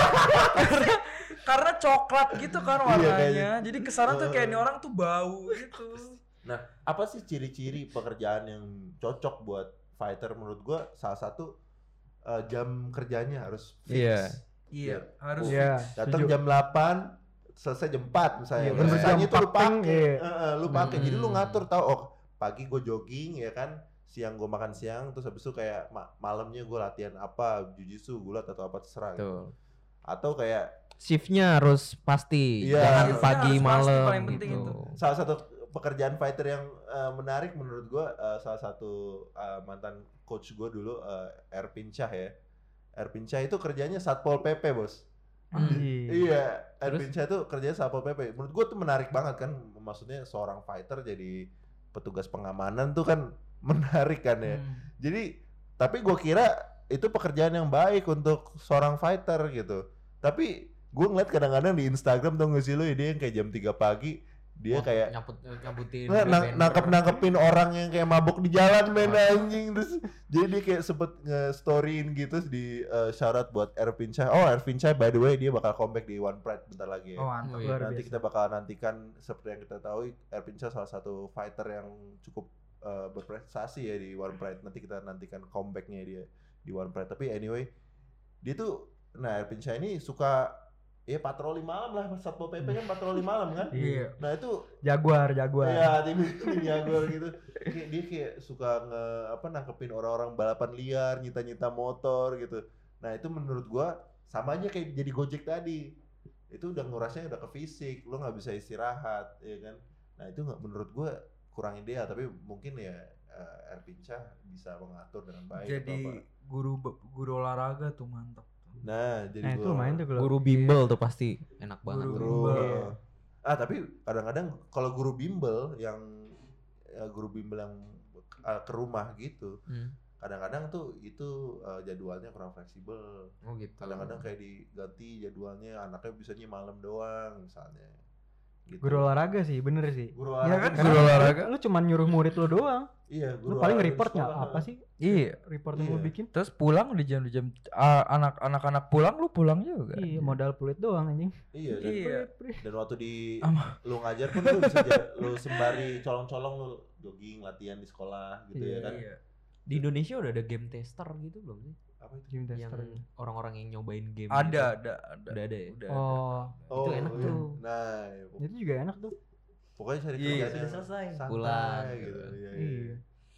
karena karena coklat gitu kan Iya, warnanya. kayaknya. Jadi kesana tuh kayak ini orang tuh bau gitu. Nah, apa sih ciri-ciri pekerjaan yang cocok buat fighter menurut gua? Salah satu eh, jam kerjanya harus fix. Iya. Iya, harus Iya. Datang setuju. jam delapan, selesai jam empat misalnya. Iya, Nah, bener, sisanya jam itu lu empat peng, pakai. iya. Heeh, lu pakai. Jadi lu Hmm. ngatur tahu oh, pagi gua jogging ya kan, siang gua makan siang, terus habis itu kayak ma- malamnya gua latihan apa, jujitsu, gulat atau apa terserah gitu. Tuh. Atau kayak Shiftnya harus pasti. Iya. Jangan Shiftnya pagi harus pasti, malam paling penting gitu. itu. salah satu pekerjaan fighter yang eh, menarik menurut gua eh, salah satu eh, mantan coach gua dulu eh, Erpin Shah ya. Erpin Shah itu kerjanya Satpol P P, Bos. Anjing. Iya, Terus? Erpin Shah itu kerjanya Satpol P P. Menurut gua tuh menarik banget kan, maksudnya seorang fighter jadi petugas pengamanan tuh kan menarik kan ya. Hmm. Jadi tapi gua kira itu pekerjaan yang baik untuk seorang fighter gitu. Tapi gua ngeliat kadang-kadang di Instagram tuh nggak sih lu dia yang kayak jam tiga pagi dia Wah, kayak nyambut nyambutin Nggak, nang- banner. nangkep nangkepin orang yang kayak mabuk di jalan men Wah. anjing terus jadi dia kayak sempet nge-storyin gitu di uh, syarat buat Ervin Shah. Oh Ervin Shah by the way dia bakal comeback di One Pride bentar lagi ya. Oh, mantap. Oh, iya. Luar Nanti biasa. kita bakal nantikan seperti yang kita tahu Ervin Shah salah satu fighter yang cukup uh, berprestasi ya di One Pride. Nanti kita nantikan comebacknya dia di One Pride. Tapi anyway dia tuh nah Ervin Shah ini suka ya patroli malam lah, Satpol P P kan patroli malam kan. Iya. Nah itu Jaguar, Jaguar. iya tim tim Jaguar gitu. Kayak dia kayak suka nge apa nangkepin orang-orang balapan liar, nyita-nyita motor gitu. Nah, itu menurut gua sama aja kayak jadi Gojek tadi. Itu udah ngurasnya udah ke fisik, lu nggak bisa istirahat, ya kan. Nah, itu nggak menurut gua kurang ideal, tapi mungkin ya uh, Ervin Shah bisa mengatur dengan baik atau Jadi apa. guru guru olahraga tuh mantap. Nah, jadi Nah, itu gua lumayan tuh kalau Guru bimbel tuh pasti enak banget. Guru guru bimbel. ah tapi kadang-kadang kalau guru bimbel yang ya, guru bimbel yang uh, ke rumah gitu Hmm. kadang-kadang tuh itu uh, jadwalnya kurang fleksibel. Oh gitu. Kadang-kadang kayak diganti jadwalnya, anaknya bisanya malam doang misalnya gitu. guru olahraga sih, bener sih. Guru Iya olahraga kan, bisa. guru olahraga. Lu cuman nyuruh murid lu doang. Iya, Lu guru paling olahraga di reportnya sekolah. apa sih? Iya. Report yang lu Iya. bikin? Terus pulang di jam-jam ah, anak anak-anak pulang lu pulang juga. Iya, modal pelit doang anjing. Iya, dan, Iya. dan waktu di Ama- lu ngajar pun lu bisa ja- lu sembari colong-colong lu jogging latihan di sekolah gitu Iya. ya kan. Iya. Di Indonesia udah ada game tester gitu belum sih? Apa itu? Game Yang tester. orang-orang yang nyobain game. Ada, gitu. ada, ada. Udah ada ya? Udah Oh, Itu enak iya. tuh. Nah, ya, pok- itu juga enak tuh. pokoknya cari Iya. kerjaan Sudah yang selesai. santai Pulang, gitu. gitu. Iya, iya. Iya.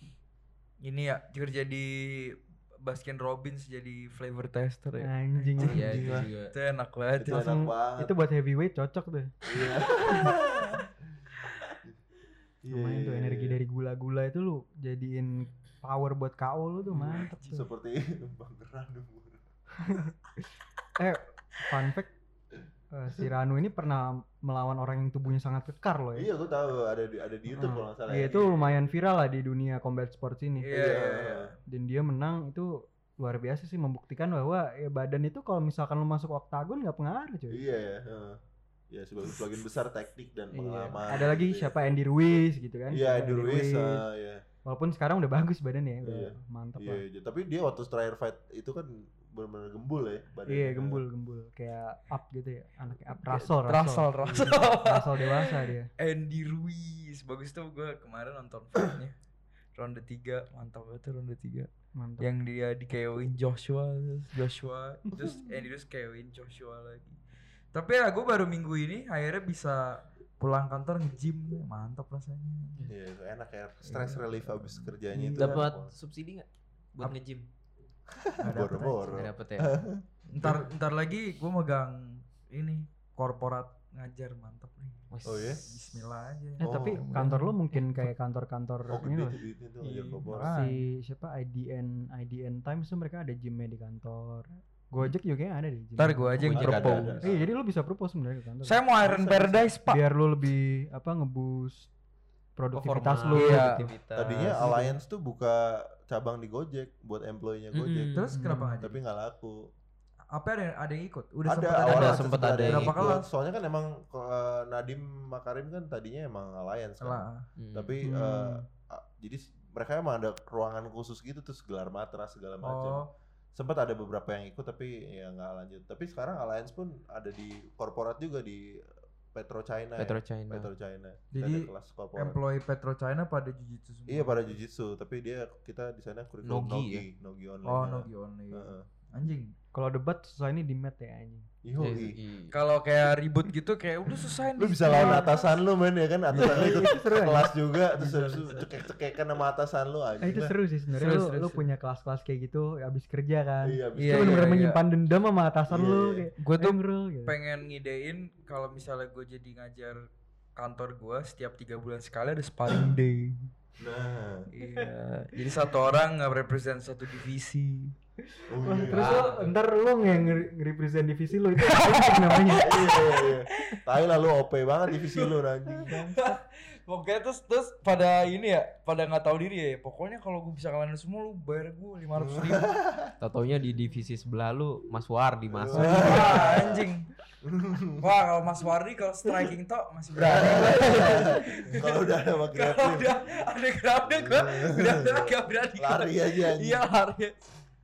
Ini ya kerja di Baskin Robbins jadi flavor tester ya. Anjing. Iya, Anjing itu lah. juga. Itu enak banget. Itu ya. Langsung enak banget. itu buat heavyweight cocok tuh. Iya. Iya, Lumayan tuh iya, energi iya. dari gula-gula itu lu jadiin power buat K O lu tuh mantep tuh. Seperti Bang Ranu. Eh, fun fact, eh, si Ranu ini pernah melawan orang yang tubuhnya sangat kekar loh ya. Iya, gue tahu ada di ada di YouTube Hmm. kalau nggak salah. Iya, ya. itu lumayan viral lah di dunia combat sports ini. Iya, iya, iya. Dan dia menang itu luar biasa sih, membuktikan bahwa ya badan itu kalau misalkan lu masuk oktagon nggak pengaruh cuy. Iya ya. heeh. Ya sebagai sebagian besar teknik dan Iya. pengalaman. Ada lagi gitu ya. siapa Andy Ruiz gitu kan? Iya, Siapa Andy Ruiz. ah, iya. Walaupun sekarang udah bagus badannya, udah Iya. mantap Iya, lah. iya. Tapi dia waktu terakhir fight itu kan benar-benar gembul ya badannya. Iya, gembul gembul kayak up gitu ya, anaknya up. Kayak Russell, Russell, Russell. Russell dewasa dia. Andy Ruiz bagus tuh, gue kemarin nonton fightnya ronde tiga, mantap banget tuh ronde tiga. Mantap. Yang dia di K O-in Joshua, terus Joshua, terus Andy Ruiz K O-in Joshua lagi. Tapi ya gue baru minggu ini akhirnya bisa pulang kantor nge-gym, mantap rasanya. Iya, itu enak ya. Stress relief abis kerjanya Iya. itu. Dapat enak subsidi nggak buat Ap- nge-gym? Nggak banget. dapet Boro-boro. Nggak dapet ya. Ntar ntar lagi gue megang ini korporat ngajar, mantap nih. Wes. Oh ya? Bismillah aja. Eh, tapi Oh. kantor lu mungkin kayak kantor-kantor Oh, ini gede loh. tuh duitnya tuh ngajar Iya. korporat. Ah. Si siapa I D N I D N Times tuh mereka ada gymnya di kantor. Gojek juga kayaknya ada di gym. Ntar gue aja yang Gojek ada, propose. ada. Iya, jadi lu bisa propose sebenarnya ke kantor. Saya mau Iron Bisa, Paradise pak. Biar lu lebih apa ngeboost produktivitas Performa, lu. Iya. gitu. aktivitas. Tadinya Alliance tuh buka cabang di Gojek buat employee-nya Gojek. Mm-mm. Terus kenapa nggak Tapi jadi? nggak laku. Apa ada ada yang ikut? Udah ada sempet awalnya ada, sempet ada yang Berapa ikut. kelas? Soalnya kan emang eh, Nadiem Makarim kan tadinya emang Alliance kan. Salah. Hmm. Tapi Hmm. eh, a- jadi s- mereka emang ada ruangan khusus gitu terus gelar matras segala macam. Oh, Sempat ada beberapa yang ikut tapi ya nggak lanjut. Tapi sekarang Alliance pun ada di korporat juga di Petro China. Petro ya. China. Petro China. Jadi, ada kelas korporat. employee Petro China pada jujitsu semua. Iya pada jujitsu, tapi dia kita di sana kurikulum Nogi nogi, ya? nogi online. Oh, Nogi only. Heeh. Anjing. Kalau debat susah ini di mat ya anjing. Yoi. Iya. Kalau kayak ribut gitu kayak udah selesai. Lu bisa lawan atasan lu men ya kan, atasan lu ikut Seru ya? kelas juga terus Bisa, habis itu bisa. cekek-cekekan sama atasan lu aja. Eh, itu seru sih sebenarnya. Seru, Lu, seru, lu seru. punya kelas-kelas kayak gitu habis kerja kan. Iya, Iya, Lu iya, bener-bener iya. menyimpan dendam sama atasan Iya, lu iya. kayak Gue tuh "Eh, bro," gitu. pengen ngidein kalau misalnya gue jadi ngajar kantor gue setiap tiga bulan sekali ada sparring day. Nah, Iya. Jadi satu orang nggak represent satu divisi. oh Wah, iya. terus lu ntar lu yang nge- nge-represent divisi lu itu apa namanya? Iya, iya, iya. Tai lah lu O P banget divisi lu anjing. Pokoknya terus terus pada ini ya, pada nggak tahu diri ya. Pokoknya kalau gue bisa kalian semua lu bayar gue lima ratus ribu. Tau-taunya di divisi sebelah lu Mas Wardi masuk. Wah anjing. Wah kalau Mas Wardi kalau striking tok masih berani. Kalau udah ada sama Kalau grappling, udah ada groundnya gue udah agak berani. lari aja anjing. Iya lari. Iya,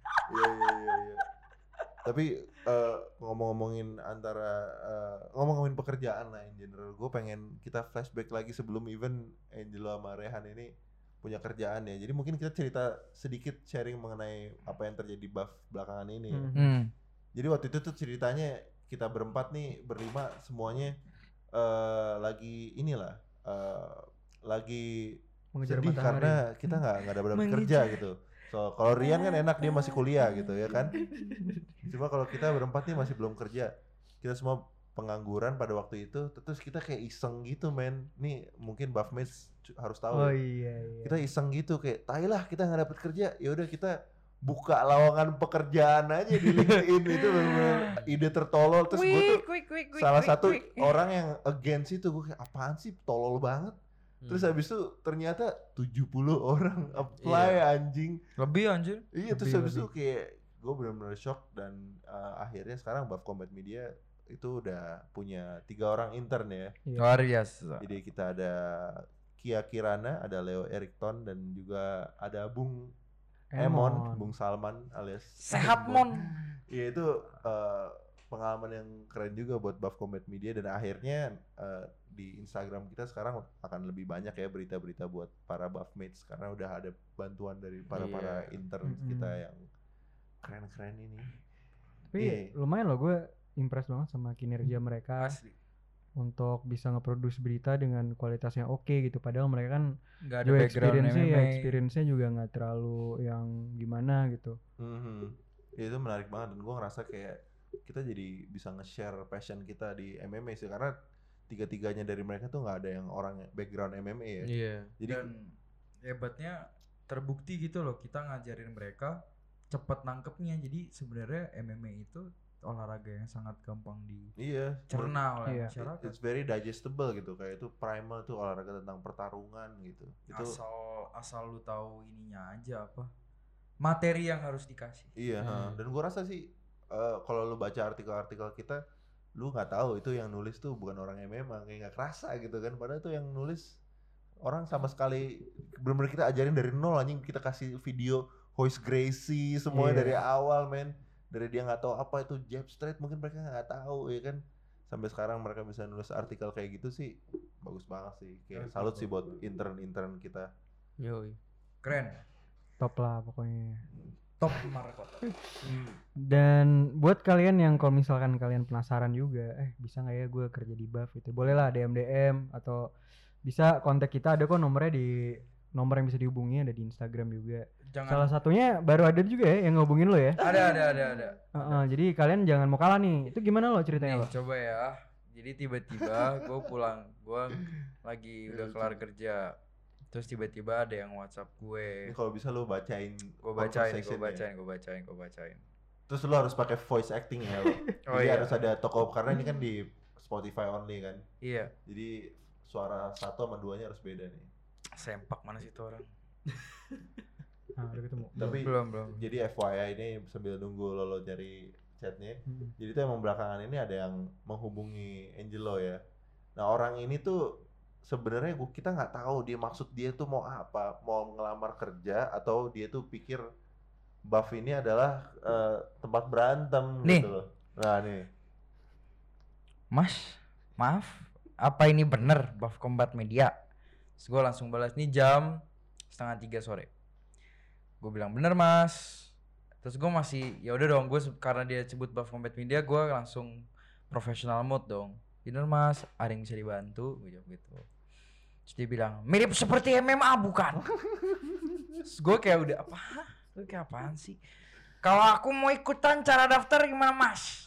iya, iya, iya. Tapi eh, ngomong-ngomongin antara eh, ngomong-ngomongin pekerjaan lah in general, gue pengen kita flashback lagi sebelum event Angelo sama Rehan ini punya kerjaan ya. Jadi mungkin kita cerita sedikit sharing mengenai apa yang terjadi buff belakangan ini. ya. Hmm. Hmm. Jadi waktu itu tuh ceritanya kita berempat nih berlima semuanya eh, lagi inilah eh, lagi Mengejar sedih matahari. karena kita nggak nggak ada benar kerja gitu. So kalau Rian kan enak dia masih kuliah gitu ya kan. Cuma kalau kita berempat nih masih belum kerja. Kita semua pengangguran pada waktu itu. Terus kita kayak iseng gitu men. Nih mungkin Buffmates harus tahu. Oh ya. iya iya. Kita iseng gitu kayak tai lah kita nggak dapet kerja. Ya udah kita buka lowongan pekerjaan aja di LinkedIn. Itu bener-bener ide tertolol. Terus gue tuh salah satu orang yang against itu. Gue kayak apaan sih tolol banget. Terus Hmm. habis itu ternyata tujuh puluh orang apply anjing. Lebih anjir. Iya terus Lebih, habis itu lebih. kayak gue benar-benar shock dan uh, akhirnya sekarang Buff Combat Media itu udah punya tiga orang intern ya. Iya. Luar biasa. Jadi kita ada Kia Kirana, ada Leo Erikton dan juga ada Bung Emon, Bung Salman alias Sehat Bung. mon. Iya itu uh, pengalaman yang keren juga buat Buff Combat Media dan akhirnya uh, di Instagram kita sekarang akan lebih banyak ya berita-berita buat para Buffmates karena udah ada bantuan dari para-para Iya. intern Mm-mm. kita yang keren-keren ini. Tapi Iya. lumayan loh gue impress banget sama kinerja mereka Asli. untuk bisa nge-produce berita dengan kualitas yang oke gitu. Padahal mereka kan Gak ada juga background experience-nya M M ya, A. experience-nya juga nggak terlalu yang gimana gitu. Mhm. Ya, itu menarik banget dan gue ngerasa kayak kita jadi bisa nge-share passion kita di M M A sih karena tiga-tiganya dari mereka tuh nggak ada yang orang background M M A ya. Iya. Jadi Dan hebatnya terbukti gitu loh kita ngajarin mereka cepet nangkepnya. Jadi sebenarnya M M A itu olahraga yang sangat gampang iya, dicerna oleh Iya. masyarakat. it's very digestible gitu kayak itu primal tuh olahraga tentang pertarungan gitu. Itu Asal asal lu tahu ininya aja apa materi yang harus dikasih. Iya, Hmm. dan gua rasa sih eh, kalau lu baca artikel-artikel kita, lu nggak tahu itu yang nulis tuh bukan orang yang memang kayak nggak kerasa gitu kan. Padahal tuh yang nulis orang sama sekali benar-benar kita ajarin dari nol anjing, kita kasih video Hoist Gracie semuanya Iya. dari awal men. Dari dia nggak tahu apa itu jab straight, mungkin mereka nggak tahu ya kan. Sampai sekarang mereka bisa nulis artikel kayak gitu sih bagus banget sih. Kayak salut sih buat intern-intern kita. Yoi. Keren. Top lah pokoknya. Top Markota. Dan buat kalian yang kalau misalkan kalian penasaran juga, eh bisa nggak ya gue kerja di Buff itu, boleh lah D M D M atau bisa kontak kita, ada kok nomornya di nomor yang bisa dihubungi ada di Instagram juga. Jangan. Salah satunya baru ada juga ya yang ngehubungin lo ya. Ada ada ada ada. Heeh, jadi kalian jangan mau kalah nih. Itu gimana lo ceritanya Nih, lo? coba ya. Jadi tiba-tiba gue pulang, gue lagi udah kelar kerja. Terus tiba-tiba ada yang WhatsApp Ini gue. kalau bisa lu bacain, Gue bacain, gue conversation-nya. bacain, gue bacain, gue bacain. Terus lu harus pakai voice acting ya lo. Oh Jadi iya. harus ada toko, karena ini kan di Spotify only kan. Iya. Jadi suara satu sama duanya harus beda nih. Sempak mana sih itu orang? Nah, udah ketemu. Tapi Belum belum. jadi F Y I ini sambil nunggu lo, lo nyari chatnya. Hmm. Jadi tuh emang belakangan ini ada yang menghubungi Angelo ya. Nah orang ini tuh sebenarnya gua kita nggak tahu dia maksud dia tuh mau apa, mau ngelamar kerja atau dia tuh pikir Buff ini adalah eh, tempat berantem Nih. gitu loh. Nah nih. Mas, maaf, apa ini bener Buff Combat Media? Terus gue langsung balas, nih jam setengah tiga sore. Gue bilang bener mas. Terus gue masih ya udah dong, gue karena dia sebut Buff Combat Media, gue langsung professional mode dong. Bener mas, ada yang bisa dibantu? Gue jawab gitu. Terus dia bilang mirip seperti M M A bukan? Terus gue kayak udah apa? Gue kayak apaan sih? Kalau aku mau ikutan cara daftar gimana mas?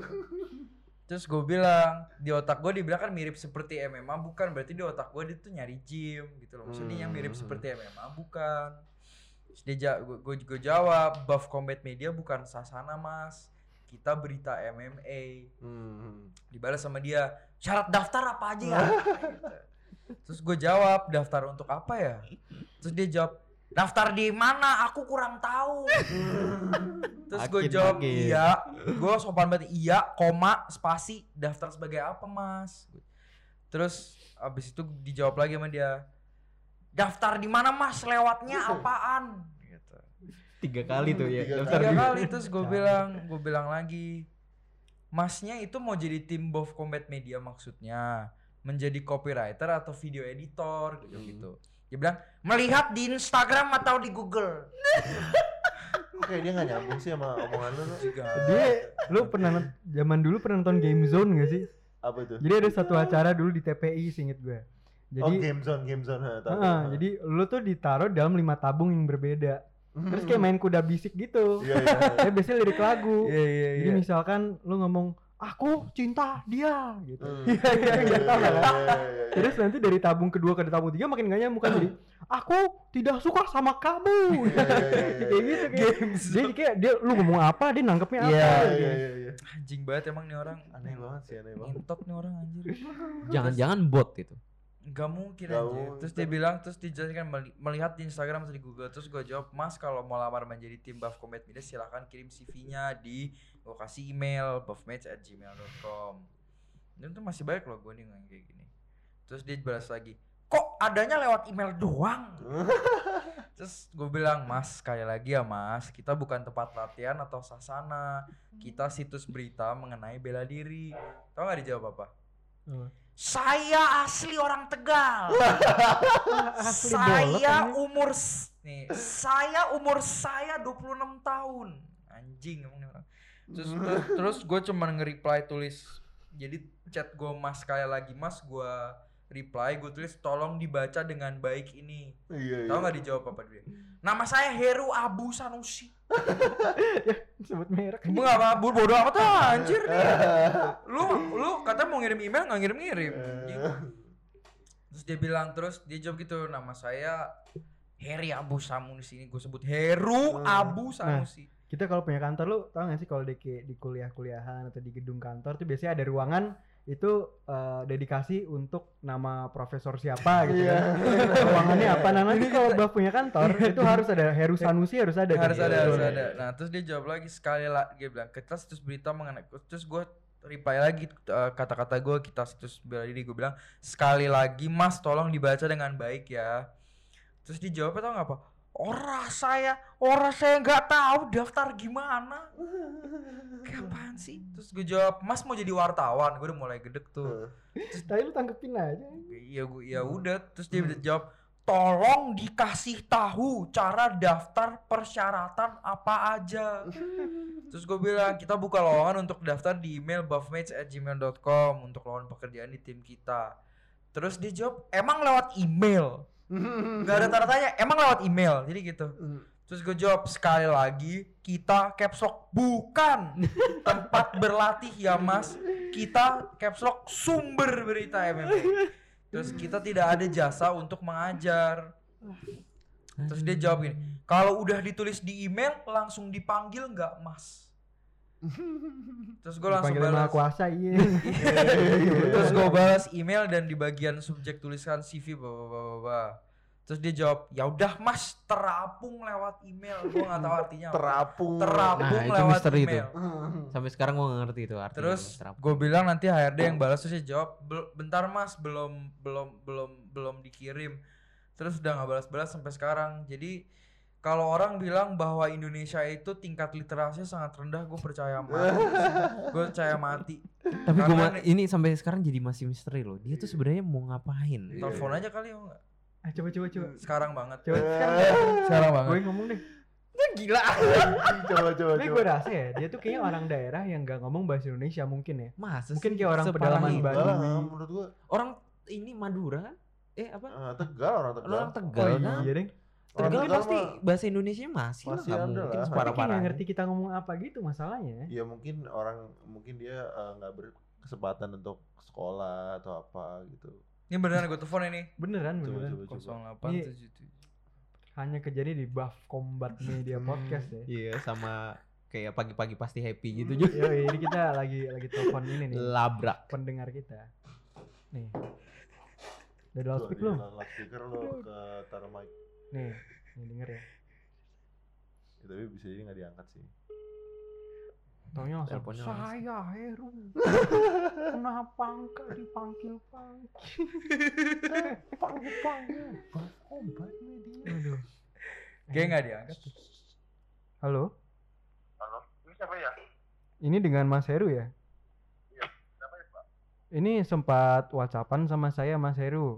Terus gue bilang, di otak gue dibilang kan mirip seperti M M A bukan, berarti di otak gue dia tuh nyari gym gitu loh. Maksudnya yang mirip seperti M M A bukan. Terus dia ja- gue, gue, gue jawab, Buff Combat Media bukan sasana mas, kita berita M M A. Hmm. Dibalas sama dia, syarat daftar apa aja ya? Gitu. Terus gue jawab, daftar untuk apa ya? Terus dia jawab, daftar di mana? Aku kurang tahu. Terus gue Makin jawab makin. iya, gue sopan banget iya, koma, spasi, daftar sebagai apa mas? Terus abis itu dijawab lagi sama dia, daftar di mana mas? Lewatnya apaan? Gitu. Tiga kali tuh ya. Tiga daftar Tiga di- kali terus gue bilang, gue bilang lagi, masnya itu mau jadi tim Buff Combat Media maksudnya menjadi copywriter atau video editor gitu gitu. Dia bilang melihat di Instagram atau di Google. Kok kayak dia nggak nyambung sih sama omongan lu? lu? Dia, lu pernah nont- zaman dulu pernah nonton Game Zone gak sih? Apa itu? Jadi ada satu acara dulu di T P I seinget gue. oh Jadi, game zone, game zone. ha, tahu, heeh, tahu. jadi lu tuh ditaruh dalam lima tabung yang berbeda. Terus kayak main kuda bisik gitu. Iya iya. Kayak biasanya lirik lagu. Iya iya Jadi misalkan lu ngomong aku cinta dia gitu. Hmm. Iya iya iya tau Iya, gak kan? iya, iya, iya. Terus nanti dari tabung kedua ke tabung tiga makin gak nyambung kan, jadi aku tidak suka sama kamu. Iya, iya, iya, iya. Kayak gitu kayak. Jadi kayak dia lu ngomong apa dia nangkepnya apa. Iya, gitu. Iya iya iya. anjing banget emang nih orang. Aneh banget sih, aneh banget. Ngintot nih orang anjir. Jangan-jangan bot itu. Gak mungkin Gak anjir. mungkin. Terus dia bilang, terus dijelaskan meli- melihat di Instagram atau di Google. Terus gue jawab, mas kalau mau lamar menjadi tim Buff Combat Media silahkan kirim C V-nya di lokasi email buffmatch at gmail dot com. Dan itu masih baik loh gue nih ngomong kayak gini. Terus dia balas lagi, kok adanya lewat email doang? Terus gue bilang, mas sekali lagi ya mas, kita bukan tempat latihan atau sasana, kita situs berita mengenai bela diri. Tau gak dijawab apa? Apa? Saya asli orang Tegal. Asli bolot Saya ini. umur s- nih, saya umur saya dua puluh enam tahun. Anjing emang nih orang. Terus terus, terus gue cuman nge-reply tulis. Jadi chat gue mas sekali lagi mas, gue reply gue tulis tolong dibaca dengan baik ini. Iya iya. Tahu nggak dijawab apa dia? Nama saya Heru Abu Sanusi. Sebut merek. Gue gak apa bodo amat ah, anjir nih. Lu lu katanya mau ngirim email nggak ngirim-ngirim. Anjing. Terus dia bilang, terus dia jawab gitu, nama saya Heri Abu Sanusi, ini gue sebut Heru Abu Sanusi. Kita kalau punya kantor lu tau gak sih kalau di, di kuliah-kuliahan atau di gedung kantor tuh biasanya ada ruangan itu uh, dedikasi untuk nama profesor siapa gitu kan. Ruangannya apa? Nah nanti kalau Baf punya kantor itu harus ada Heru Sanusi harus ada. Harus kan? ada, harus ada. Nah terus dia jawab lagi sekali lagi, dia bilang kita situs berita mengenai, terus gue reply lagi uh, kata-kata gue, kita situs bela diri, gue bilang sekali lagi mas tolong dibaca dengan baik ya. Terus dia jawabnya tau gak apa? Ora saya, ora saya nggak tahu daftar gimana. Kapan sih? Terus gue jawab, mas mau jadi wartawan. Gue udah mulai gedek tuh. Terus tadi lu tanggepin aja. Iya gue, ya udah. Terus dia hmm. jawab, tolong dikasih tahu cara daftar persyaratan apa aja. Terus gue bilang kita buka lowongan untuk daftar di email buffmates at gmail dot com untuk lowongan pekerjaan di tim kita. Terus dia jawab, emang lewat email? Gak ada tanda tanya, emang lewat email, jadi gitu. Terus gue jawab sekali lagi, kita caps lock bukan tempat berlatih ya mas, kita caps lock sumber berita M M A. Terus kita tidak ada jasa untuk mengajar. Terus dia jawab gini, kalau udah ditulis di email langsung dipanggil nggak mas? Terus gue langsung balas kuasa iya. Terus gue balas email dan di bagian subjek tuliskan C V bawa-bawa. Terus dia jawab, ya udah mas terapung lewat email. Gue nggak tahu artinya apa. Terapung. Terapung nah, lewat email. Itu. Sampai sekarang gue nggak ngerti itu artinya. Terus gue bilang nanti H R D yang balas, terus dia jawab, bentar mas belum belum belum belum dikirim. Terus udah nggak balas-balas sampai sekarang. Jadi kalau orang bilang bahwa Indonesia itu tingkat literasinya sangat rendah, gue percaya mati. Gue percaya mati. Tapi gue ma- ini sampai sekarang jadi masih misteri loh. Dia tuh sebenarnya mau ngapain? Telepon aja kali ya enggak? Ah coba coba coba. Sekarang banget. Coba sekarang. Sekarang banget. Gue ngomong deh. Gila. Coba coba. Tapi gue rasa ya, dia tuh kayaknya orang daerah yang gak ngomong bahasa Indonesia mungkin ya. Masa mungkin sih? kayak orang Separah pedalaman itu? Baduy. Menurut gua Orang ini Madura kan? Eh apa? uh, Tegal orang Tegal. Orang Tegal Oh kan? iya deh. Tegal Orang Tegal pasti mah bahasa Indonesia masih, masih lah, gak ada mungkin lah. Tapi separah-parah. kayak gak ngerti kita ngomong apa gitu masalahnya. Ya mungkin orang mungkin dia nggak uh, berkesempatan untuk sekolah atau apa gitu. Ini beneran gue telepon ini. Beneran Coba beneran. coba coba. nol delapan tujuh tujuh. Hanya kejadian di Buff Combat Media Podcast ya. Iya sama kayak pagi-pagi pasti happy gitu Hmm, juga. Yo, ini kita lagi lagi telepon ini nih. Labrak. Pendengar kita. Nih. Udah di Tuh, loudspeak di belum? loudspeaker lo ke taruh mic. Nih, nih denger ya. Ya, tapi bisa jadi nggak diangkat sih. Taunya langsung, Teleponnya saya Heru. Kenapa enggak dipanggil-panggil? Panggil-panggil. Buff Combat Media. Aduh. Kayak nggak diangkat. Halo? Halo, ini siapa ya? Ini dengan Mas Heru ya? Iya, siapa ya Pak? Ini sempat WhatsAppan sama saya Mas Heru.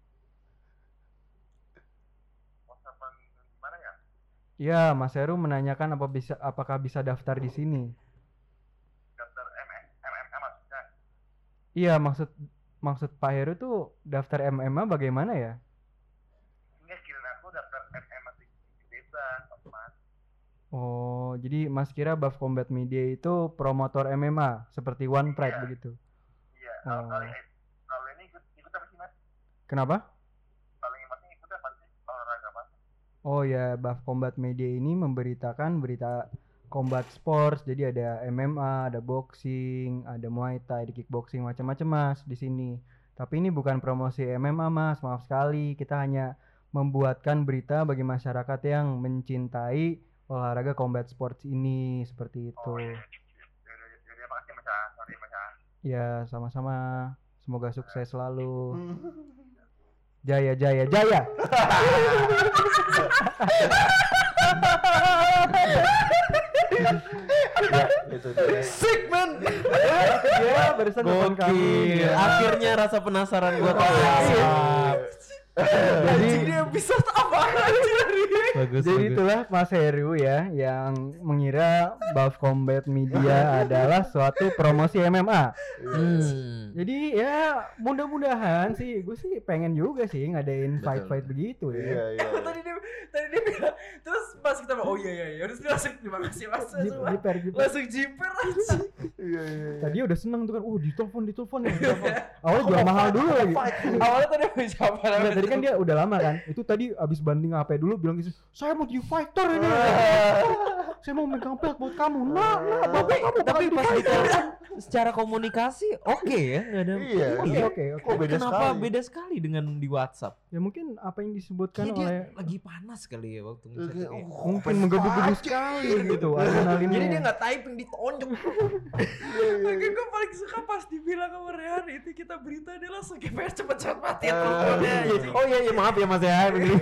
WhatsAppan gimana ya? Iya, Mas Heru menanyakan apa bisa apakah bisa daftar di sini. Daftar M M A maksudnya? Iya, maksud maksud Pak Heru tuh daftar M M A bagaimana ya? Ini kirain aku daftar M M A di di desa, Mas. Oh, jadi Mas kira Buff Combat Media itu promotor M M A seperti One Pride Iya. begitu? Iya, Oh. kalau kalau ini ikut ikut apa sih Mas? Kenapa? Kalau ini Masnya ikut apa sih olahraga Mas? Oh ya, Buff Combat Media ini memberitakan berita combat sports. Jadi ada M M A, ada boxing, ada Muay Thai, ada kickboxing, macam-macam Mas di sini. Tapi ini bukan promosi M M A Mas, maaf sekali. Kita hanya membuatkan berita bagi masyarakat yang mencintai olahraga combat sports ini, seperti itu. Oh iya. Jadi jadi makasih Mas. ya. Sorry Mas. ya. Ya, sama-sama. Semoga sukses selalu. Jaya, jaya, jaya. Ya, itu dia. Sick man. Ya, barusan telepon kami. Gokil. Akhirnya rasa penasaran gua terjawab. Jadi dia bisa apa Bagus. Jadi itulah Mas Heru ya yang mengira Buff Combat Media adalah suatu promosi M M A. Hmm. Jadi ya mudah-mudahan sih gue sih pengen juga sih ngadain Betul. fight-fight begitu Iya ya. iya. tadi dia tadi dia bilang, terus pas kita bilang, oh iya iya iya, terus dia langsung terima kasih mas, Jip, langsung, jiper, jiper. langsung jiper aja. Iya iya. Tadi udah seneng tuh kan, uh ditelepon ditelepon ya. ditelepon. Awalnya jual mahal dulu lagi. Awalnya tadi mau siapa Nggak, tadi kan dia udah lama kan. Itu tadi abis banding H P dulu bilang gitu, saya mau jadi fighter ini. saya mau megang belt buat kamu. Nah, nah, bapak kamu Tapi bakal pas difight. ditelepon secara komunikasi oke ya, nggak ada. Iya. Oke, oke, oke. Kok beda Kenapa sekali? beda sekali dengan di WhatsApp? Ya mungkin apa yang disebutkan Kayak dia oleh lagi panas kali ya waktu ngechat Kayak, kayak. oh, mungkin menggebu-gebu sekali gitu adrenalinnya. Jadi dia nggak typing, ditonjok. Oke, gue paling suka pas dibilang sama Rehan itu kita berita dia langsung G P S cepet-cepet mati Eh, teleponnya. Oh iya iya maaf ya Mas ya begini.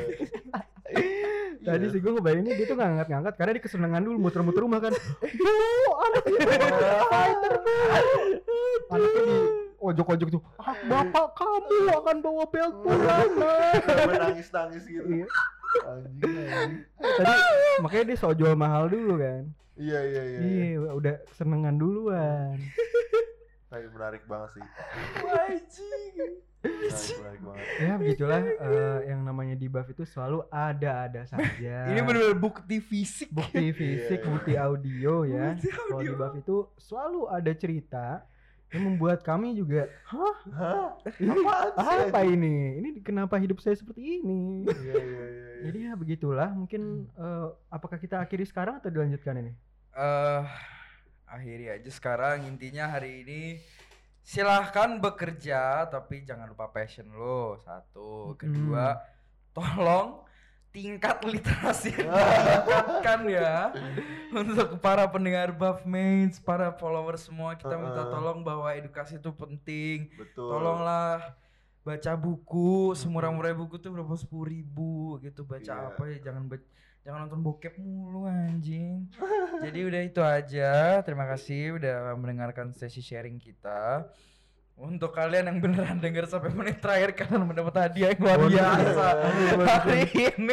Tadi sih gue ngebayanginnya dia tuh nggak ngangkat-ngangkat karena dia kesenangan dulu muter-muter rumah kan. Yo, anaknya fighter. Anaknya di ojok-ojok tuh. Ah, bapak kamu akan bawa belt pulang. Sampai nangis-nangis gitu. Iya. Anjing, anjing. Tadi makanya dia sok jual mahal dulu kan. Iya iya iya. Iya, udah kesenangan duluan. Kayak menarik banget sih. Anjing. Menarik, menarik banget. Ya begitulah eh, yang namanya di buff itu selalu ada-ada saja. Ini benar-benar bukti fisik. bukti fisik, Iya, iya. bukti audio ya. Bukti Kalau di audio. buff itu selalu ada cerita yang membuat kami juga, hah? Hah? Ini Apaan sih, apa anjing? ini? Ini kenapa hidup saya seperti ini? Iya iya iya. iya. Jadi ya begitulah. Mungkin eh, apakah kita akhiri sekarang atau dilanjutkan ini? Eh, akhiri aja sekarang, intinya hari ini silahkan bekerja tapi jangan lupa passion lo. Satu, kedua, tolong tingkat literasi yang ditingkatkan ya untuk para pendengar Buffmates, para follower semua. Kita minta Uh-uh. tolong bahwa edukasi itu penting. Betul. Tolonglah baca buku, semurah-murah buku tuh berapa sepuluh ribu gitu. Baca Iya. apa ya, jangan baca, jangan nonton bokep mulu anjing. Jadi udah itu aja. Terima kasih udah mendengarkan sesi sharing kita. Untuk kalian yang beneran denger sampai menit terakhir, kalian mendapat hadiah yang luar biasa hari ini.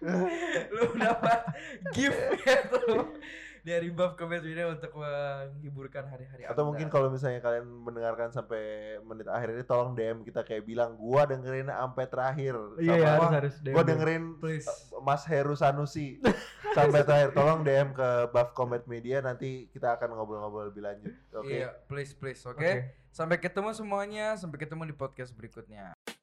Lu dapat gift ya tuh dari Buff Combat Video untuk menghiburkan hari-hari Atau Anda. mungkin kalau misalnya kalian mendengarkan sampai menit akhir ini, tolong D M kita kayak bilang gua dengerin sampai terakhir. Iya, Sama ya, harus harus. gua dengerin Please. uh, Mas Heru Sanusi sampai terakhir. Tolong D M ke Buff Combat Media, nanti kita akan ngobrol-ngobrol lebih lanjut. Oke. Iya, please please, oke. Oke. Sampai ketemu semuanya, sampai ketemu di podcast berikutnya.